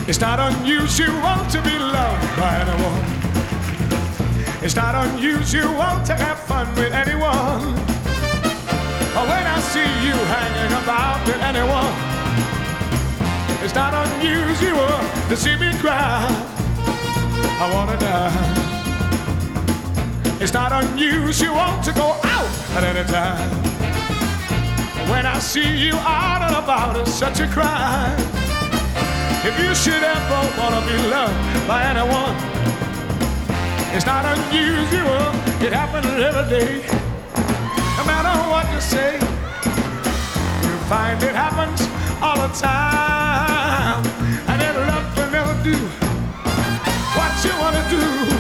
It's not unusual to be loved by anyone. It's not unusual to have fun with anyone. But when I see you hanging about with anyone, it's not unusual to see me cry. I wanna die. It's not unusual to go out at any time. When I see you out and about, it's such a crime. If you should ever wanna be loved by anyone, it's not unusual, it happens every day. No matter what you say, you find it happens all the time. And then love will never do what you wanna do.